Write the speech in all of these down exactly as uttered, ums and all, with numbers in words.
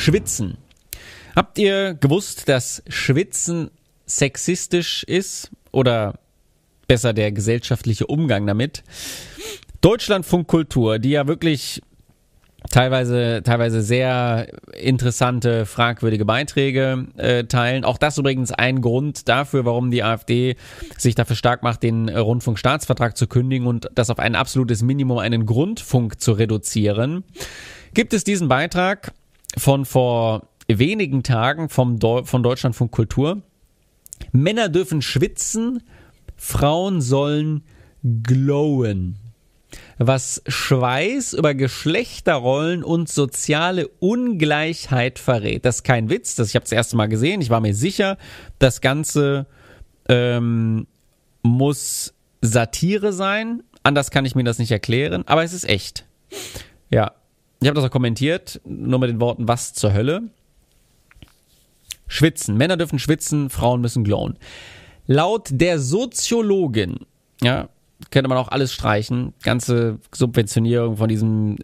Schwitzen. Habt ihr gewusst, dass Schwitzen sexistisch ist? Oder besser der gesellschaftliche Umgang damit? Deutschlandfunk Kultur, die ja wirklich teilweise teilweise sehr interessante, fragwürdige Beiträge äh, teilen. Auch das übrigens ein Grund dafür, warum die AfD sich dafür stark macht, den äh, Rundfunkstaatsvertrag zu kündigen und das auf ein absolutes Minimum, einen Grundfunk zu reduzieren. Gibt es diesen Beitrag von vor wenigen Tagen vom Deu- von Deutschlandfunk Kultur. Männer dürfen schwitzen, Frauen sollen glowen. Was Schweiß über Geschlechterrollen und soziale Ungleichheit verrät. Das ist kein Witz, das, ich habe es das erste Mal gesehen. Ich war mir sicher, das Ganze ähm, muss Satire sein. Anders kann ich mir das nicht erklären, aber es ist echt. Ja, ich habe das auch kommentiert, nur mit den Worten, was zur Hölle. Schwitzen. Männer dürfen schwitzen, Frauen müssen glowen. Laut der Soziologin, ja, könnte man auch alles streichen, ganze Subventionierung von diesem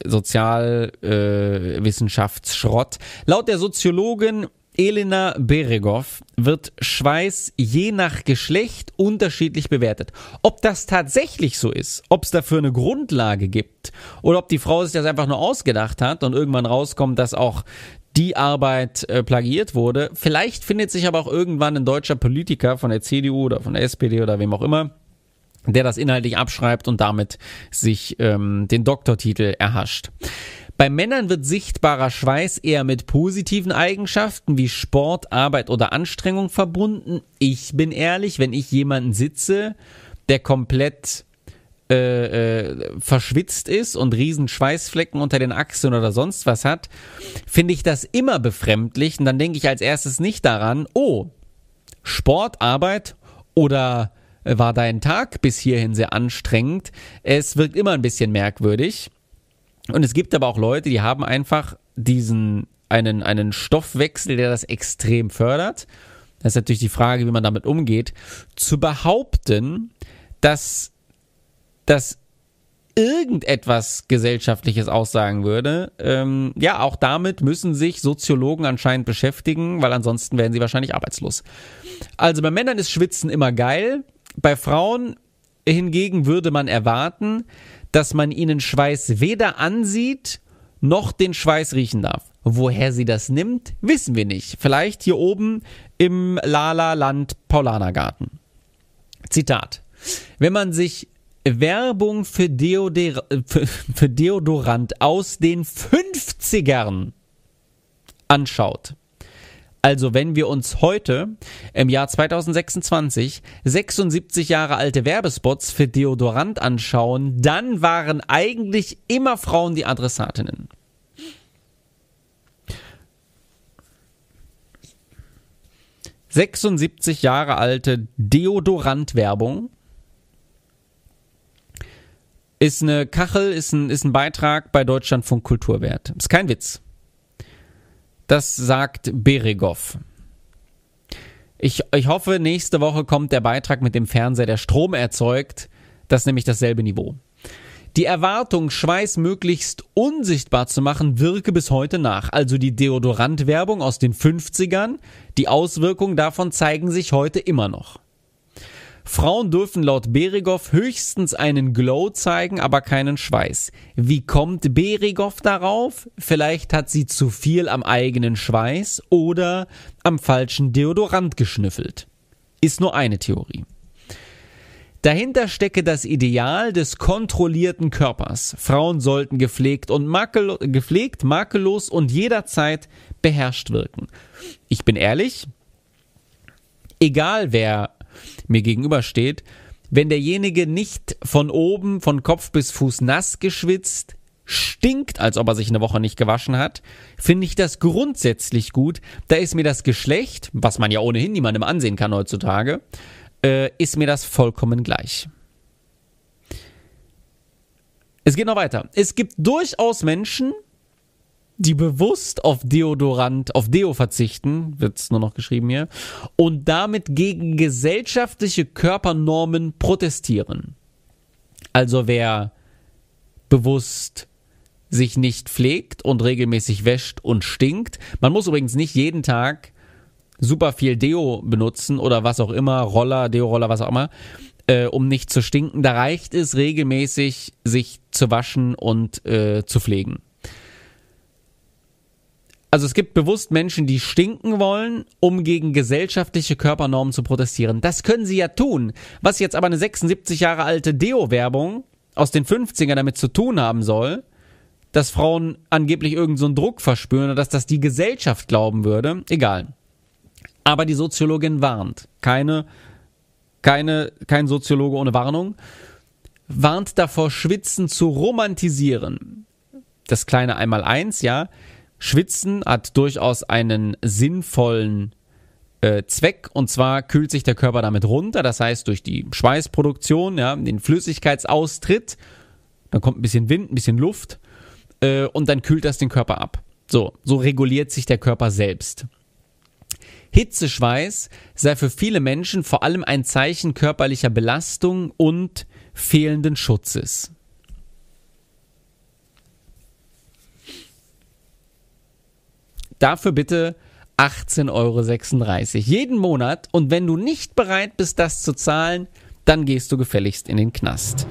Sozialwissenschaftsschrott. Äh, Laut der Soziologin Elena Beregow wird Schweiß je nach Geschlecht unterschiedlich bewertet. Ob das tatsächlich so ist, ob es dafür eine Grundlage gibt oder ob die Frau sich das einfach nur ausgedacht hat und irgendwann rauskommt, dass auch die Arbeit äh, plagiiert wurde. Vielleicht findet sich aber auch irgendwann ein deutscher Politiker von der C D U oder von der S P D oder wem auch immer, der das inhaltlich abschreibt und damit sich ähm, den Doktortitel erhascht. Bei Männern wird sichtbarer Schweiß eher mit positiven Eigenschaften wie Sport, Arbeit oder Anstrengung verbunden. Ich bin ehrlich, wenn ich jemanden sitze, der komplett äh, äh, verschwitzt ist und riesen Schweißflecken unter den Achseln oder sonst was hat, finde ich das immer befremdlich. Und dann denke ich als erstes nicht daran, oh, Sport, Arbeit oder war dein Tag bis hierhin sehr anstrengend. Es wirkt immer ein bisschen merkwürdig. Und es gibt aber auch Leute, die haben einfach diesen, einen, einen Stoffwechsel, der das extrem fördert. Das ist natürlich die Frage, wie man damit umgeht. Zu behaupten, dass, dass irgendetwas Gesellschaftliches aussagen würde, ähm, ja, auch damit müssen sich Soziologen anscheinend beschäftigen, weil ansonsten werden sie wahrscheinlich arbeitslos. Also bei Männern ist Schwitzen immer geil. Bei Frauen hingegen würde man erwarten, dass man ihnen Schweiß weder ansieht, noch den Schweiß riechen darf. Woher sie das nimmt, wissen wir nicht. Vielleicht hier oben im Lala-Land Paulanergarten. Zitat. Wenn man sich Werbung für, Deoder- für, für Deodorant aus den fünfzigern anschaut, also wenn wir uns heute im Jahr zwanzig sechsundzwanzig sechsundsiebzig Jahre alte Werbespots für Deodorant anschauen, dann waren eigentlich immer Frauen die Adressatinnen. sechsundsiebzig Jahre alte Deodorant-Werbung ist eine Kachel, ist ein, ist ein Beitrag bei Deutschlandfunk Kultur wert. Ist kein Witz. Das sagt Beregow. Ich, ich hoffe, nächste Woche kommt der Beitrag mit dem Fernseher, der Strom erzeugt. Das ist nämlich dasselbe Niveau. Die Erwartung, Schweiß möglichst unsichtbar zu machen, wirke bis heute nach. Also die Deodorant-Werbung aus den fünfzigern, die Auswirkungen davon zeigen sich heute immer noch. Frauen dürfen laut Beregow höchstens einen Glow zeigen, aber keinen Schweiß. Wie kommt Beregow darauf? Vielleicht hat sie zu viel am eigenen Schweiß oder am falschen Deodorant geschnüffelt. Ist nur eine Theorie. Dahinter stecke das Ideal des kontrollierten Körpers. Frauen sollten gepflegt und makel- gepflegt, makellos und jederzeit beherrscht wirken. Ich bin ehrlich, egal wer mir gegenübersteht, wenn derjenige nicht von oben, von Kopf bis Fuß nass geschwitzt, stinkt, als ob er sich eine Woche nicht gewaschen hat, finde ich das grundsätzlich gut. Da ist mir das Geschlecht, was man ja ohnehin niemandem ansehen kann heutzutage, äh, ist mir das vollkommen gleich. Es geht noch weiter. Es gibt durchaus Menschen, die bewusst auf Deodorant, auf Deo verzichten, wird's nur noch geschrieben hier, und damit gegen gesellschaftliche Körpernormen protestieren. Also wer bewusst sich nicht pflegt und regelmäßig wäscht und stinkt. Man muss übrigens nicht jeden Tag super viel Deo benutzen oder was auch immer, Roller, Deo-Roller, was auch immer, äh, um nicht zu stinken. Da reicht es, regelmäßig sich zu waschen und äh, zu pflegen. Also es gibt bewusst Menschen, die stinken wollen, um gegen gesellschaftliche Körpernormen zu protestieren. Das können sie ja tun. Was jetzt aber eine sechsundsiebzig Jahre alte Deo-Werbung aus den fünfzigern damit zu tun haben soll, dass Frauen angeblich irgend so einen Druck verspüren oder dass das die Gesellschaft glauben würde, egal. Aber die Soziologin warnt. Keine, keine, kein Soziologe ohne Warnung. Warnt davor, Schwitzen zu romantisieren. Das kleine Einmaleins, ja. Schwitzen hat durchaus einen sinnvollen äh, Zweck, und zwar kühlt sich der Körper damit runter, das heißt durch die Schweißproduktion, ja, den Flüssigkeitsaustritt, dann kommt ein bisschen Wind, ein bisschen Luft äh, und dann kühlt das den Körper ab. So, so reguliert sich der Körper selbst. Hitzeschweiß sei für viele Menschen vor allem ein Zeichen körperlicher Belastung und fehlenden Schutzes. Dafür bitte achtzehn Euro sechsunddreißig jeden Monat, und wenn du nicht bereit bist, das zu zahlen, dann gehst du gefälligst in den Knast.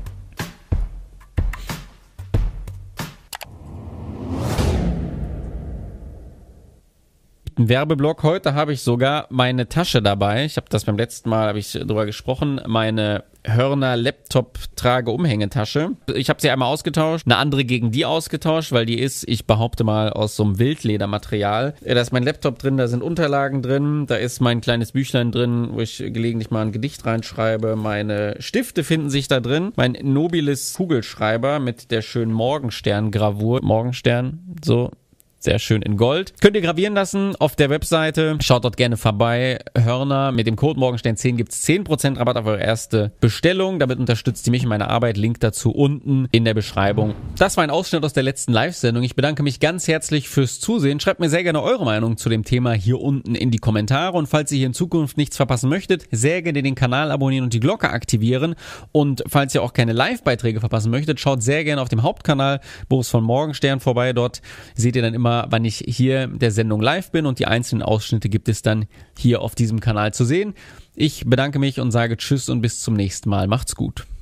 Ein Werbeblock. Heute habe ich sogar meine Tasche dabei. Ich habe das beim letzten Mal, habe ich drüber gesprochen, meine Hörner Laptop-Trage-Umhängetasche. Ich habe sie einmal ausgetauscht, eine andere gegen die ausgetauscht, weil die ist, ich behaupte mal, aus so einem Wildledermaterial. Da ist mein Laptop drin, da sind Unterlagen drin, da ist mein kleines Büchlein drin, wo ich gelegentlich mal ein Gedicht reinschreibe. Meine Stifte finden sich da drin. Mein Nobilis Kugelschreiber mit der schönen Morgenstern-Gravur. Morgenstern, so. Sehr schön in Gold. Könnt ihr gravieren lassen auf der Webseite. Schaut dort gerne vorbei. Hörner, mit dem Code Morgenstern zehn gibt es zehn Prozent Rabatt auf eure erste Bestellung. Damit unterstützt ihr mich in meiner Arbeit. Link dazu unten in der Beschreibung. Das war ein Ausschnitt aus der letzten Live-Sendung. Ich bedanke mich ganz herzlich fürs Zusehen. Schreibt mir sehr gerne eure Meinung zu dem Thema hier unten in die Kommentare. Und falls ihr hier in Zukunft nichts verpassen möchtet, sehr gerne den Kanal abonnieren und die Glocke aktivieren. Und falls ihr auch keine Live-Beiträge verpassen möchtet, schaut sehr gerne auf dem Hauptkanal Boris von Morgenstern vorbei. Dort seht ihr dann immer, wann ich hier der Sendung live bin, und die einzelnen Ausschnitte gibt es dann hier auf diesem Kanal zu sehen. Ich bedanke mich und sage Tschüss und bis zum nächsten Mal. Macht's gut.